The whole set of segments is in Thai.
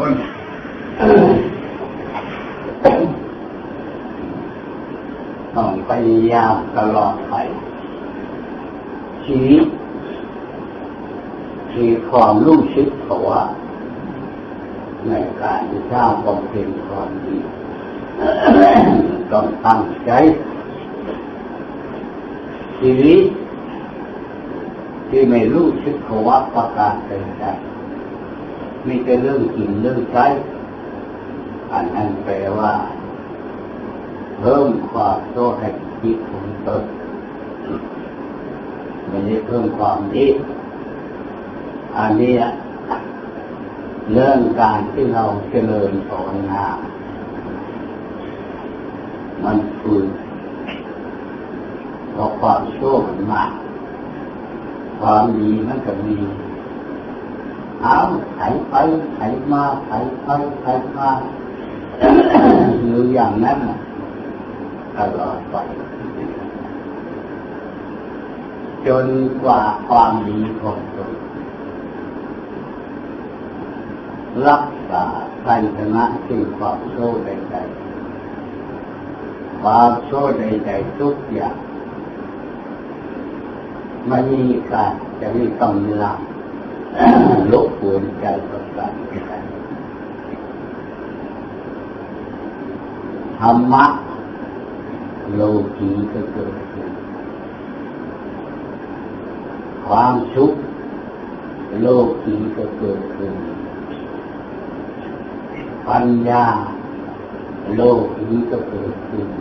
นต้องพยายามตลอดไปชีวิตที่ความรู้สึกตัวในการที่สร้างความเป็นความดีต้องตั้งใจชีวิตที่ไม่รู้สึกตัวประการใดๆมีแต่เรื่องกินเรื่องใช้อันนั้นแปลว่าเพิ่มความโลภให้จิตของตนไม่ได้เพิ่มความดีอันนี้เรื่องการที่เราเจริญภาวนามันฝืนเพราะความชั่วมันมากความดีมันก็มีเอาไถไปไถมาไถไปไถมาอยู่อย่างนั้นตลอดไปจนกว่าความดีของตนรักษาชัยชนะซึ่งความชั่วใดๆความชั่วใดๆทุกอย่างไม่มีการจะมีกำลังลบกวนใจประสาทใดธรรมะโลกีก็เกิดขึ้นความสุขโลกีก็เกิดขึ้นปัญญาโลกีก็เกิดขึ้น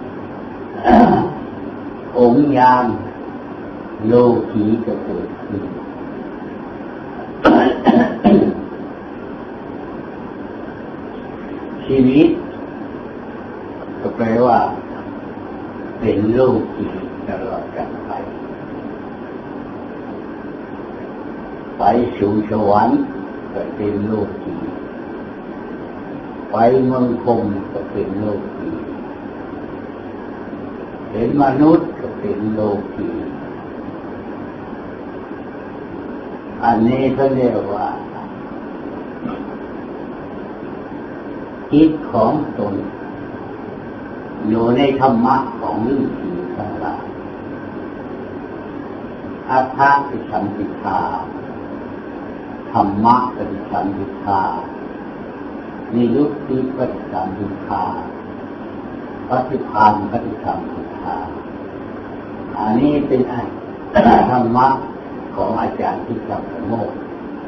องค์ญาณโลกีก็เกิดขึ้นชีวิตก็แปลว่าเป็นโลกีตลอดกันไปสู่สวรรค์ก็เป็นโลกีไปเมืองพรหมก็เป็นโลกีเป็นมนุษย์ก็เป็นโลกีอันนี้เขาเรียกว่าจิตของตนอยู่ในธรรมะของฤาษีทั้งหลายอัฏฐะคือสัมปิทาธรรมะคือสัมปิทานิรุตติปฏิสัมปิทาปฏิภาณปฏิสัมปิทาอันนี้เป็นธรรมะของอาจารย์ที่สัมโมก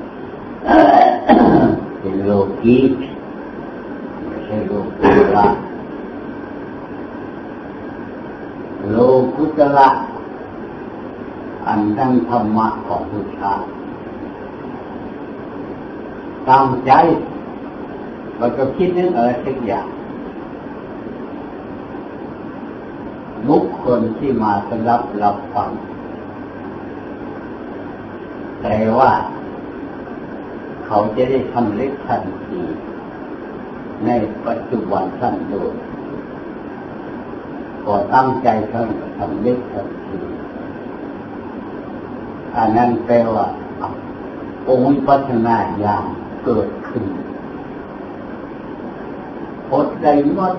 เป็นโลกีไม่ใช่โลกุตระโลกุตระอันดังธรรมะของพุทธะตั้งใจมันก็คิดนึกสักอย่างบุคคลที่มาสดับรับฟังแต่ว่าเขาจะได้ทำเล็กทันทีในปัจจุบันสั้นโดยก็ตั้งใจทำเล็กทันทีอันนั้นแปลว่าองค์ปัฒนาญาณเกิดขึ้นพดใจหมด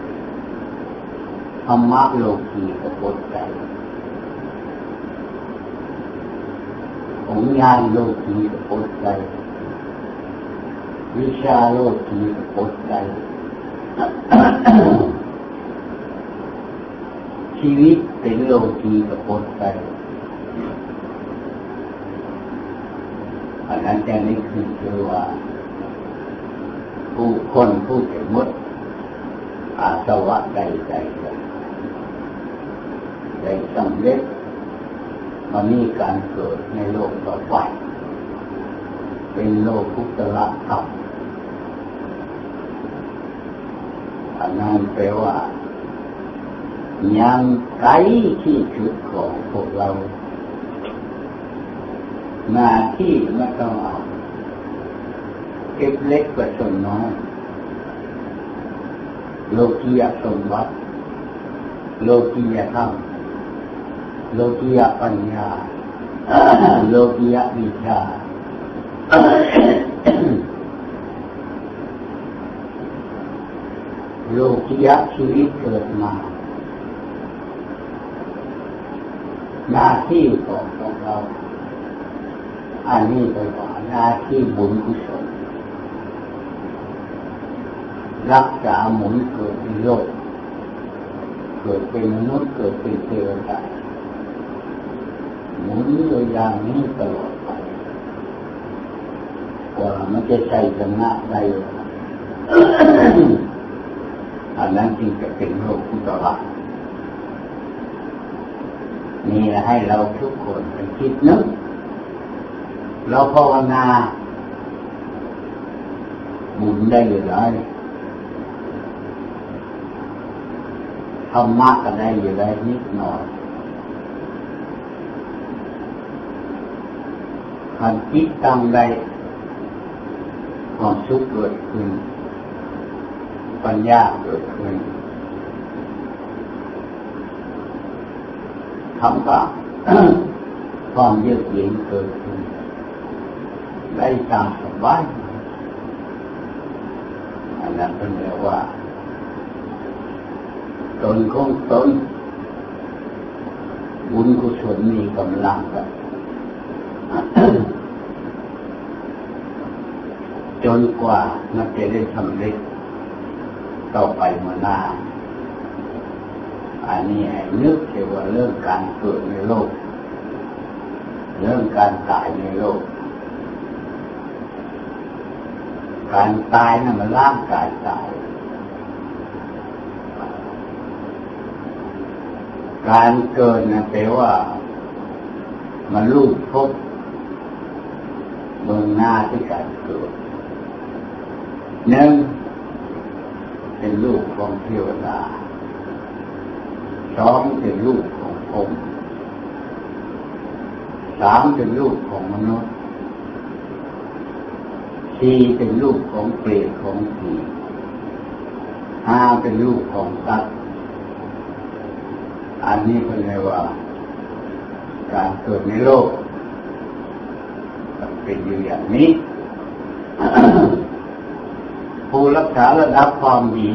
ธรรมะโลกีก็พดใจองค์ญาณโลกีก็พดใจวิชาโลกีก็พดใจชีวิตเป็นโลกีก็พดใจอันนั้นจะนี่คือว่าผู้คนผู้จะมดอาสวะใดได้สำเร็จมันมีการเกิดในโลกต่อไปเป็นโลกุตระธรรมอันนั้นแปลว่ายังไกลที่สุดของพวกเราหน้าที่ไม่ต้องเอาเก็บเล็กกว่าส่วนน้อยโลกียสมบัติโลกียธรรมโลกียปัญญาโลกียวิชาโลกิยะชีวิตเกิดมาหน้าที่ของเราอันนี้เป็นหน้าที่บุญกุศลรักษาหมุนเกิดในโลกเกิดเป็นมนุษย์เกิดเป็นเทวดาหมุนโดยอย่างนี้ตลอดไปกว่ามันจะใช้ชนะได้ อันนั้นจึงจะเป็นโลกพุทธวาสนี่ให้เราทุกคนไปคิดนึกเราภาวนาบุญได้อยู่แล้วธรรมะก็ได้อยู่แล้วนิดหน่อยการคิดตั้งได้ความสุขเกิดขึ้นปัญญาเกิดขึ้นธรรมะความเยือกเย็นเกิดขึ้นได้ตามสบายอันนั้นเป็นเรียกว่าตนของตนบุญกุศลมีกำลังกันจนกว่ามันจะได้สำเร็จต่อไปเมื่อหน้าอันนี้ให้นึกเกี่ยวกับเรื่องการเกิดในโลกเรื่องการตายในโลกการตายนั่นมันร่างกายตายการเกิดนะแปลว่ามันลูกพบเบื้องหน้าที่การเกิดหนึ่งเป็นลูกของเทวดาสองเป็นลูกของพรหมสามเป็นลูกของมนุษย์สี่เป็นลูกของเปรตของผีห้าเป็นลูกของสัตว์อันนี้เป็นไงว่าการเกิดในโลกเป็นอยู่อย่างนี้ ผู้รักษาระดับความดี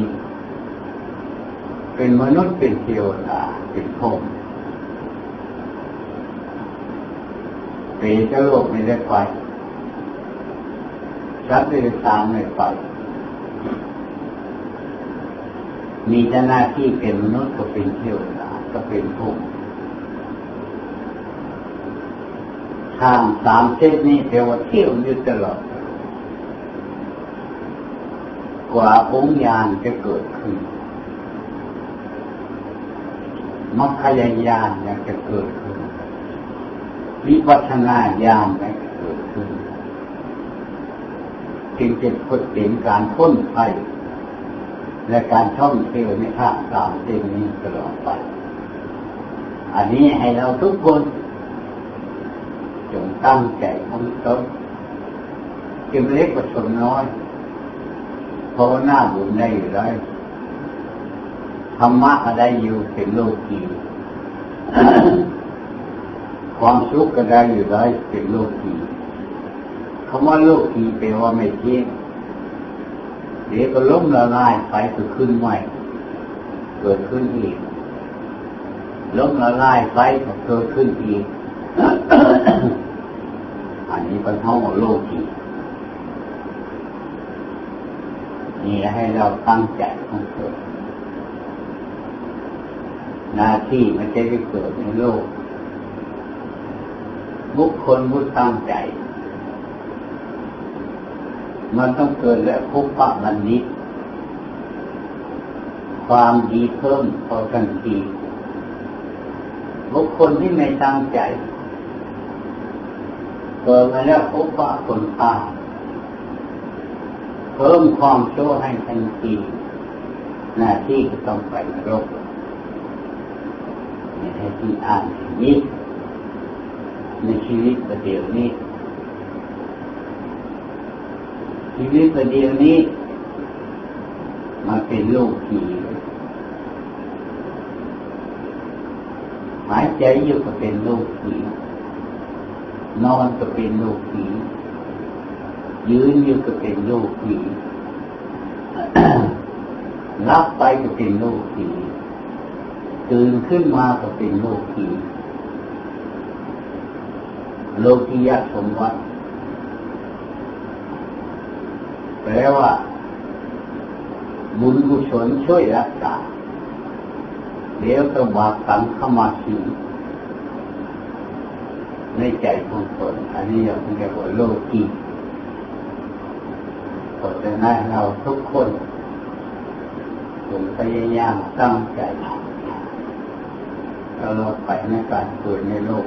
เป็นมนุษย์เป็นเทวดาเป็นพรหมเปรตโลกไม่ได้ไปสัตว์ได้ตามไม่ไปมีหน้าที่เป็นมนุษย์ก็เป็นเทวดาก็เป็นพรหมทางสามเส้นนี้เรียกว่าเที่ยวอยู่ตลอดกว่าองค์ญาณจะเกิดขึ้นมรรคญาณจะเกิดขึ้นวิปัสสนาญาณจะเกิดขึ้นจึงจะเป็นการพ้นภัยและการท่องเที่ยวในทางสามเส้นนี้ตลอดไปอันนี้ให้เราทุกคนจงตั้งใจของตนจึงเล็กกว่าส่วนน้อยภาวนาบุญได้อยู่แล้วธรรมะก็ได้อยู่เป็นโลกีความสุขก็ได้อยู่แล้วเป็นโลกีคำว่าโลกีแปลว่าไม่เที่ยงเดี๋ยวก็ล้มละลายไปก็ขึ้นใหม่เกิดขึ้นอีกล้มละลายไปก็เกิดขึ้นอีก อันนี้เป็นห้องโลกีนี่ให้เราตั้งใจของเกิดหน้าที่มันจะได้เกิดในโลกบุคคลผู้ตั้งใจมันต้องเกิดและพบปะบัณฑิตความดีเพิ่มพอทันทีบุคคลที่ไม่ตั้งใจเกิดมาแล้วพบปะคนพาลเพิ่มความชั่วให้ทันทีหน้าที่ก็ต้องไปนรกในที่อ่านนี้ในชีวิตประเดี๋ยวนี้ชีวิตประเดี๋ยวนี้มาเป็นโลกผีหายใจอยู่ก็เป็นโลกผีนอนก็เป็นโลกผียืนอยู่ก็เป็นโลกผีรับไปก็เป็นโลกีตื่นขึ้นมาก็เป็นโลกีโลกียสมบัติแปลว่าบุญกุศลช่วยรักษาเดี๋ยวก็บาปกรรมเข้ามาสิงในใจของตนอันนี้เราเรียกว่าโลกีเพราะฉะนั้นเราทุกคนจงพยายามตั้งใจตลอดไปในการเกิดในโลก